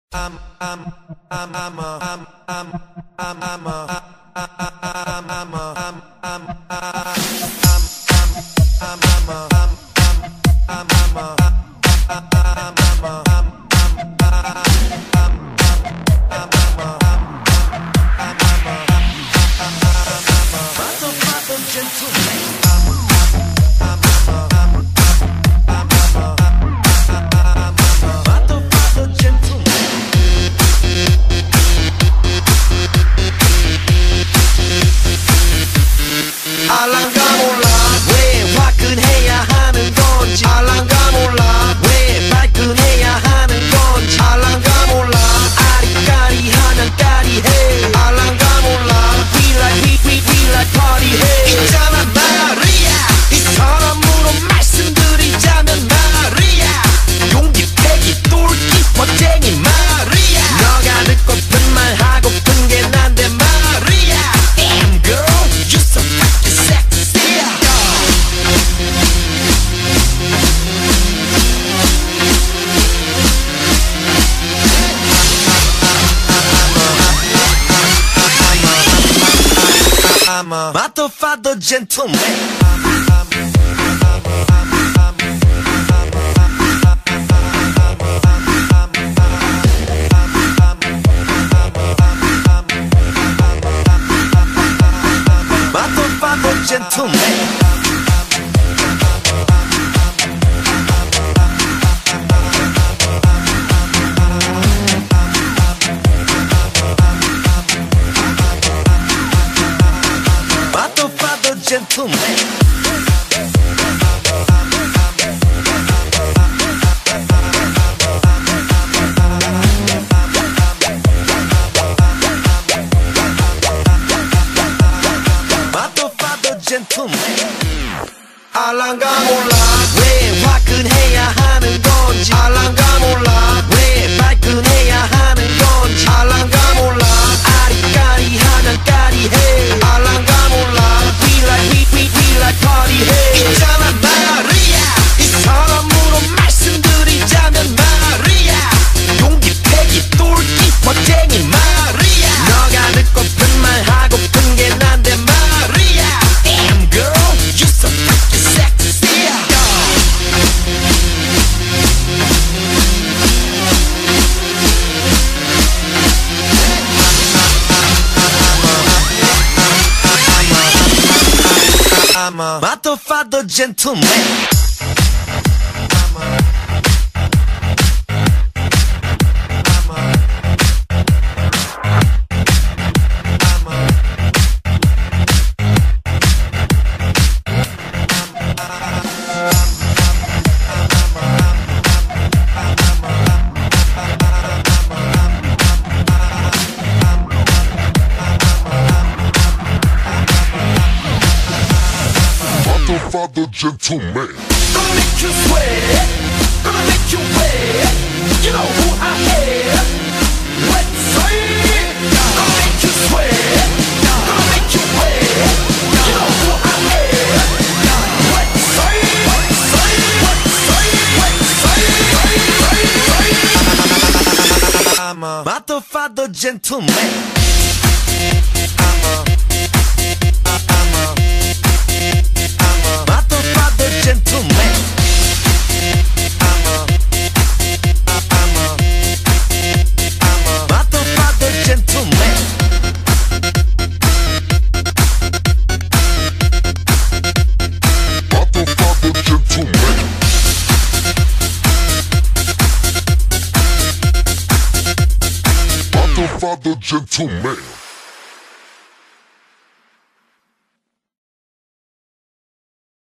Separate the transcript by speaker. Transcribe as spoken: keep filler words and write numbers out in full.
Speaker 1: I'm I'm I'm I'm a I'm I'm I'm I'm a I'm I'm I'm a I'm I'm I'm I'm I'm a I'm I'm I'm a 알랑가 몰라 왜 화끈해야 하는 건지 알랑가 몰라 왜 발끈해야 하는 건지 알랑가 몰라 아리까리하면 까리해 알랑가 몰라 We like we we we like party해 있잖아 마리아 이 사람으로 말씀드리자면 마리아 용기 패기 똘끼 멋쟁이 마리아 너가 듣고픈 말 하고픈 게 난데 마리아 Damn girl you so fucking sexy I'm a motherfucker gentleman motherfucker gentleman gentleman motherfucker gentleman 알랑가 몰라 왜 화끈해야 하는 건지 알랑가 몰라 왜 발끈해야 하는 건지 알랑가 몰라 아리까리하면 까리해 알랑가 몰라 We like we we we like party해 있잖아 마리아 이 사람으로 말씀드리자면 마리아 용기 패기 똘끼 멋쟁이 마리아 너가 듣고픈 말 하고픈 게 난데 마리아 Damn girl you so fucking sexy I'm a motherfucker gentleman
Speaker 2: Father gentleman
Speaker 1: Gonna make you sweat Gonna make you wet You know who I am Let's say Gonna make you sweat Gonna make you wet You know who I am Let's say Let's say Let's say Let's say I'm a motherfucker gentleman gentleman I'm a I'm a I'm a motherfucker gentleman
Speaker 2: motherfucker gentleman motherfucker gentleman